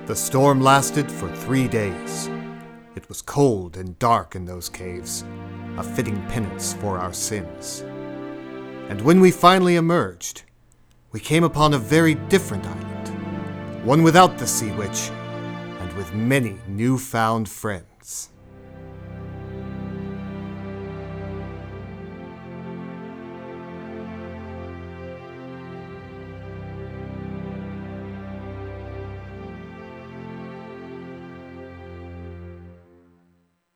The storm lasted for 3 days. It was cold and dark in those caves, a fitting penance for our sins. And when we finally emerged, we came upon a very different island, one without the sea witch, and with many newfound friends.